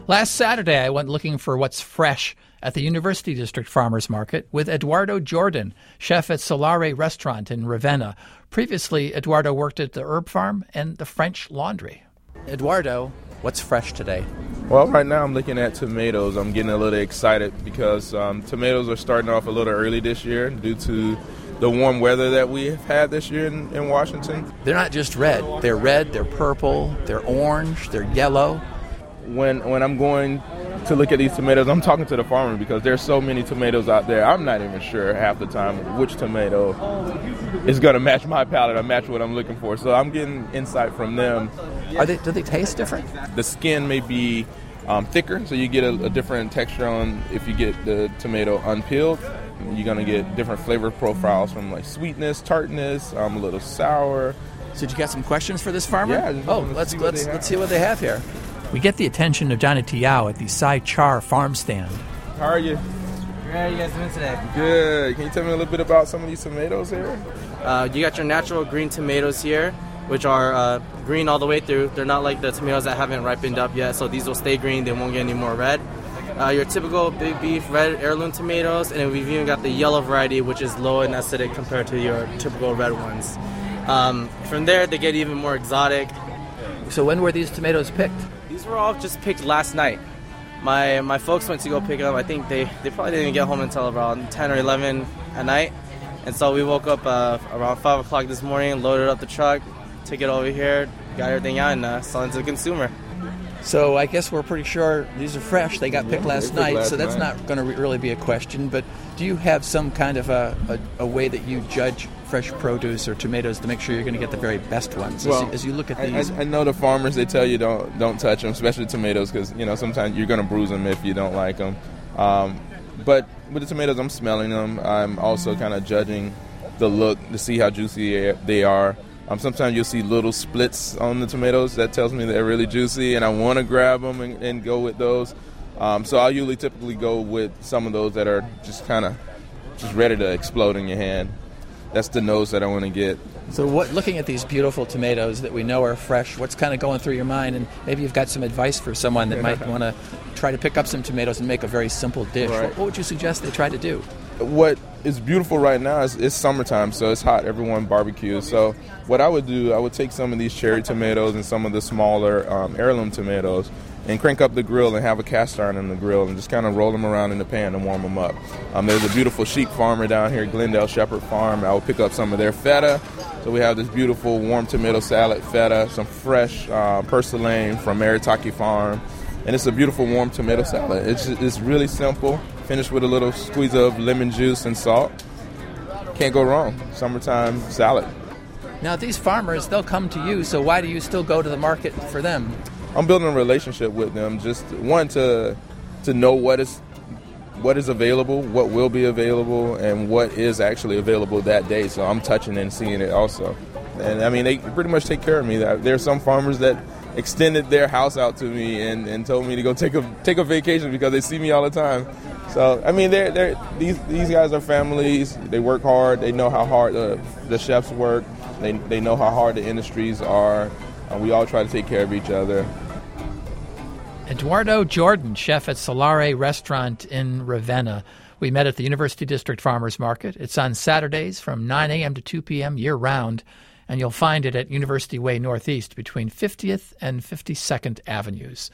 Last Saturday, I went looking for what's fresh at the University District Farmers Market with Eduardo Jordan, chef at Solare Restaurant in Ravenna. Previously, Eduardo worked at the Herb Farm and the French Laundry. Eduardo, what's fresh today? Well, right now I'm looking at tomatoes. I'm getting a little excited because tomatoes are starting off a little early this year due to the warm weather that we've had this year in Washington. They're not just red, they're purple, they're orange, they're yellow. When I'm going to look at these tomatoes, I'm talking to the farmer because there's so many tomatoes out there. I'm not even sure half the time which tomato is going to match my palate or match what I'm looking for. So I'm getting insight from them. Do they taste different? The skin may be thicker, so you get a different texture on if you get the tomato unpeeled. You're going to get different flavor profiles from like sweetness, tartness, a little sour. So did you got some questions for this farmer? Yeah. Let's see what they have here. We get the attention of Johnny Tiao at the Sai Char farm stand. How are you? How are you guys doing today? Good. Can you tell me a little bit about some of these tomatoes here? You got your natural green tomatoes here, which are green all the way through. They're not like the tomatoes that haven't ripened up yet, so these will stay green. They won't get any more red. Your typical big beef red heirloom tomatoes, and we've even got the yellow variety, which is low in acidic compared to your typical red ones. From there, they get even more exotic. So when were these tomatoes picked? These were all just picked last night. My folks went to go pick it up. I think they probably didn't get home until around 10 or 11 at night. And so we woke up around 5 o'clock this morning, loaded up the truck, took it over here, got everything out, and selling to the consumer. So I guess we're pretty sure these are fresh. They got picked last night, so that's not going to really be a question. But do you have some kind of a way that you judge fresh produce or tomatoes to make sure you're going to get the very best ones as you look at these? I know the farmers, they tell you don't touch them, especially tomatoes, because sometimes you're going to bruise them if you don't like them. But with the tomatoes, I'm smelling them. I'm also kind of judging the look to see how juicy they are. Sometimes you'll see little splits on the tomatoes. That tells me they're really juicy, and I want to grab them and go with those. So I'll usually typically go with some of those that are just ready to explode in your hand. That's the nose that I want to get. So looking at these beautiful tomatoes that we know are fresh, what's kind of going through your mind? And maybe you've got some advice for someone that might want to try to pick up some tomatoes and make a very simple dish. Right. What would you suggest they try to do? What is beautiful right now is it's summertime, so it's hot. Everyone barbecues. So what I would do, I would take some of these cherry tomatoes and some of the smaller heirloom tomatoes and crank up the grill and have a cast iron in the grill and just kind of roll them around in the pan and warm them up. There's a beautiful sheep farmer down here, Glendale Shepherd Farm. I will pick up some of their feta. So we have this beautiful warm tomato salad feta, some fresh purslane from Maritaki Farm. And it's a beautiful warm tomato salad. It's really simple, finished with a little squeeze of lemon juice and salt. Can't go wrong. Summertime salad. Now, these farmers, they'll come to you, so why do you still go to the market for them? I'm building a relationship with them. Just one, to know what is available, what will be available, and what is actually available that day. So I'm touching and seeing it also. And I mean, they pretty much take care of me. There are some farmers that extended their house out to me and told me to go take a vacation because they see me all the time. So I mean, these guys are families. They work hard. They know how hard the chefs work. They know how hard the industries are. We all try to take care of each other. Eduardo Jordan, chef at Solare Restaurant in Ravenna. We met at the University District Farmers Market. It's on Saturdays from 9 a.m. to 2 p.m. year-round, and you'll find it at University Way Northeast between 50th and 52nd Avenues.